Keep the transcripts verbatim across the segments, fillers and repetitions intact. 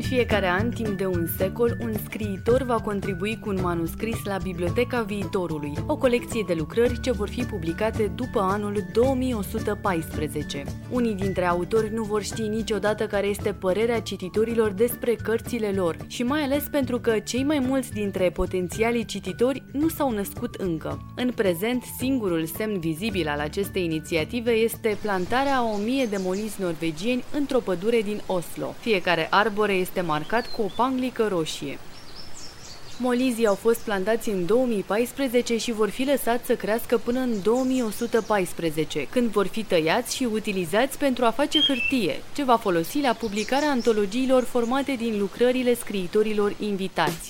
fiecare an, timp de un secol, un scriitor va contribui cu un manuscris la Biblioteca Viitorului, o colecție de lucrări ce vor fi publicate după anul două mii o sută paisprezece. Unii dintre autori nu vor ști niciodată care este părerea cititorilor despre cărțile lor și mai ales pentru că cei mai mulți dintre potențialii cititori nu s-au născut încă. În prezent, singurul semn vizibil al acestei inițiative este plantarea a o mie de molizi norvegieni într-o pădure din Oslo. Fiecare arbore este marcat cu o panglică roșie. Molizii au fost plantați în două mii paisprezece și vor fi lăsați să crească până în două mii o sută paisprezece, când vor fi tăiați și utilizați pentru a face hârtie, ce va folosi la publicarea antologiilor formate din lucrările scriitorilor invitați.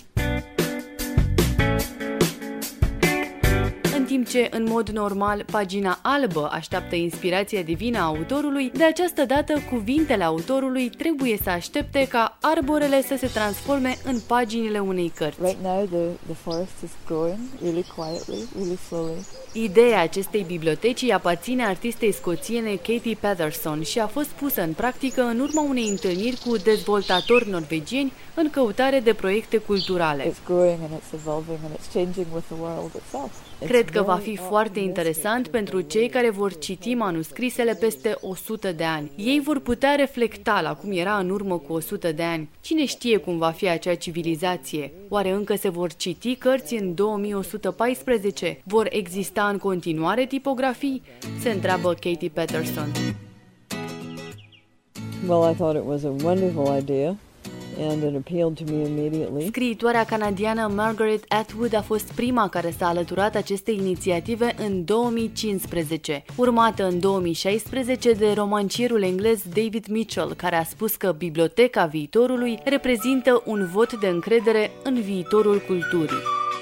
În timp ce, în mod normal, pagina albă așteaptă inspirația divină a autorului, de această dată cuvintele autorului trebuie să aștepte ca arborele să se transforme în paginile unei cărți. Right now the, the forest is growing really quietly, really slowly. Ideea acestei biblioteci aparține artistei scoțiene Katie Patterson și a fost pusă în practică în urma unei întâlniri cu dezvoltatori norvegieni în căutare de proiecte culturale. Cred că va fi foarte interesant pentru cei care vor citi manuscrisele peste o sută de ani. Ei vor putea reflecta la cum era în urmă cu o sută de ani. Cine știe cum va fi acea civilizație? Oare încă se vor citi cărți în două mii o sută paisprezece? Vor exista în continuare tipografii? Se întreabă Katie Patterson. Well, I thought it was a wonderful idea. And it appealed to me immediately. Scriitoarea canadiană Margaret Atwood a fost prima care s-a alăturat acestei inițiative în două mii cincisprezece, urmată în două mii șaisprezece de romancierul englez David Mitchell, care a spus că Biblioteca Viitorului reprezintă un vot de încredere în viitorul culturii.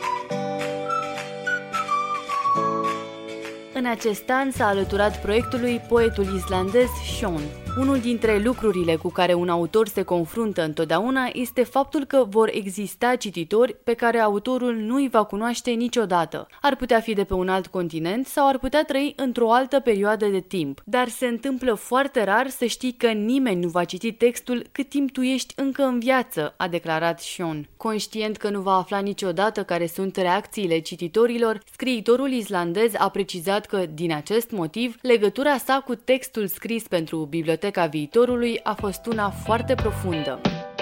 În acest an s-a alăturat proiectului poetul islandez Sjón. Unul dintre lucrurile cu care un autor se confruntă întotdeauna este faptul că vor exista cititori pe care autorul nu îi va cunoaște niciodată. Ar putea fi de pe un alt continent sau ar putea trăi într-o altă perioadă de timp. Dar se întâmplă foarte rar să știi că nimeni nu va citi textul cât timp tu ești încă în viață, a declarat Sjón. Conștient că nu va afla niciodată care sunt reacțiile cititorilor, scriitorul islandez a precizat că, din acest motiv, legătura sa cu textul scris pentru Biblioteca Viitorului a fost una foarte profundă.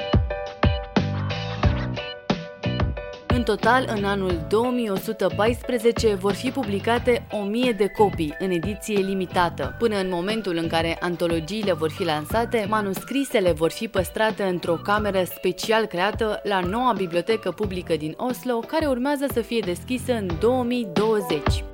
În total, în anul două mii o sută paisprezece vor fi publicate o mie de copii în ediție limitată. Până în momentul în care antologiile vor fi lansate, manuscrisele vor fi păstrate într-o cameră special creată la noua bibliotecă publică din Oslo, care urmează să fie deschisă în două mii douăzeci.